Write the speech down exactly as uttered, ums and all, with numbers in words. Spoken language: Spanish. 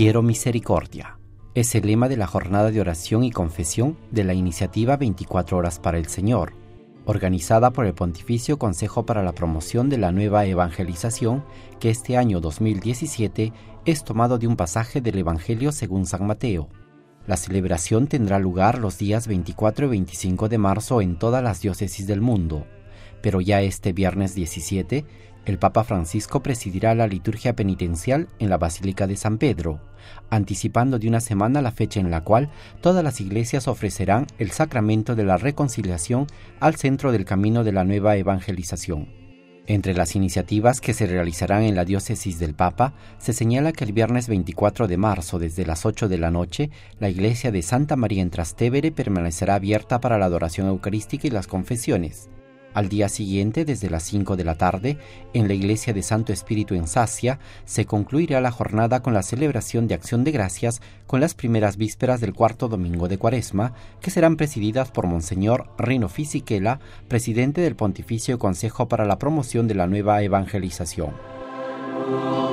Quiero misericordia. Es el lema de la jornada de oración y confesión de la iniciativa veinticuatro horas para el Señor, organizada por el Pontificio Consejo para la Promoción de la Nueva Evangelización, que este año dos mil diecisiete es tomado de un pasaje del Evangelio según San Mateo. La celebración tendrá lugar los días veinticuatro y veinticinco de marzo en todas las diócesis del mundo, pero ya este viernes diecisiete, el Papa Francisco presidirá la liturgia penitencial en la Basílica de San Pedro, anticipando de una semana la fecha en la cual todas las iglesias ofrecerán el sacramento de la reconciliación al centro del camino de la nueva evangelización. Entre las iniciativas que se realizarán en la diócesis del Papa, se señala que el viernes veinticuatro de marzo, desde las ocho de la noche, la iglesia de Santa María en Trastevere permanecerá abierta para la adoración eucarística y las confesiones. Al día siguiente, desde las cinco de la tarde, en la iglesia de Santo Espíritu en Sacia, se concluirá la jornada con la celebración de Acción de Gracias con las primeras vísperas del cuarto domingo de Cuaresma, que serán presididas por Monseñor Rino Fisichella, presidente del Pontificio Consejo para la Promoción de la Nueva Evangelización.